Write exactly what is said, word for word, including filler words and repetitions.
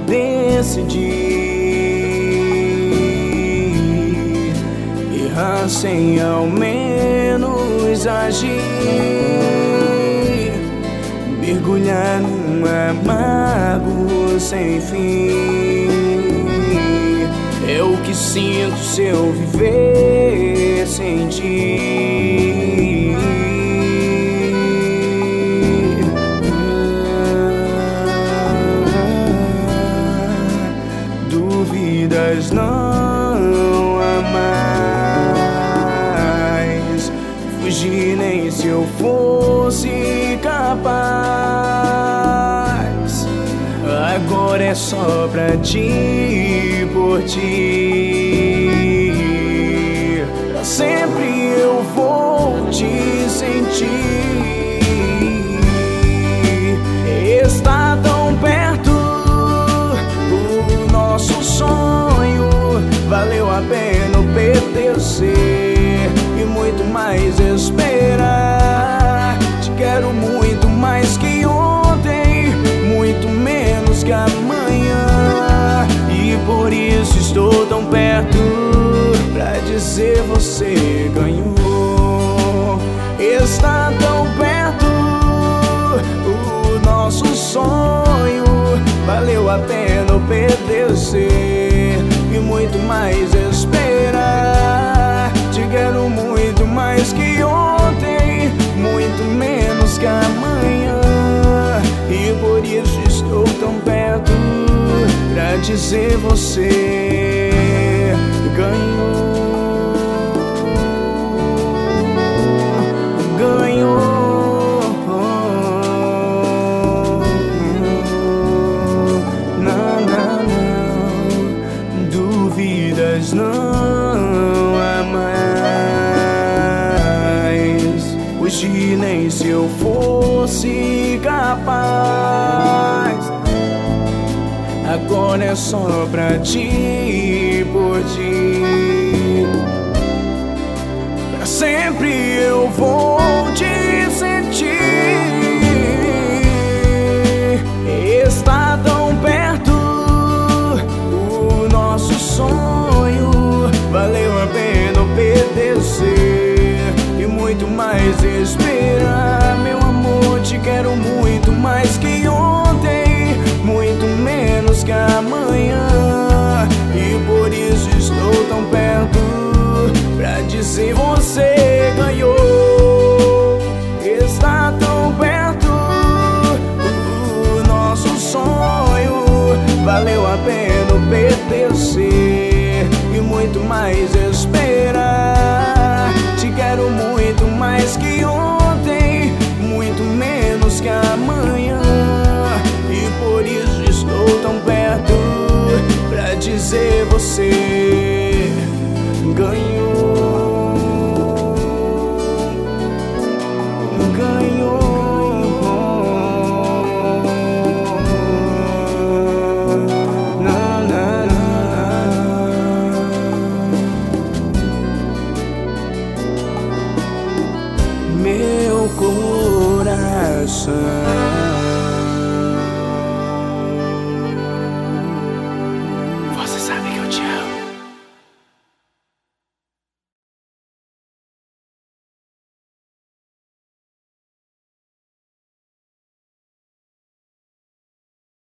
decidir errar sem ao menos agir, mergulhar num amargo sem fim. É o que sinto se eu viver sem ti. Dúvidas não há mais, fugir nem se eu fosse capaz. Agora é só pra ti, por ti. Pra sempre eu vou te sentir. Está tão perto o nosso sonho, valeu a pena obedecer e muito mais esperar. Te quero muito mais que ontem, muito menos que amanhã, e por isso estou tão perto pra dizer você ganhou. Está tão perto o nosso sonho, valeu a pena obedecer e muito mais esperar. Te quero muito mais que ontem, muito menos que amanhã, e por isso estou tão perto pra dizer você ganhou. Ganhou. Dúvidas não há mais, fugir nem se eu fosse capaz. Agora é só pra ti, por ti. Pra sempre eu vou te sentir. Está tão perto o nosso sonho, valeu a pena obedecer e muito mais esperar. Meu amor, te quero muito mais que ontem, muito menos que amanhã, e por isso estou tão perto pra dizer você ganhou. Está tão perto o nosso sonho, valeu a pena obedecer e muito mais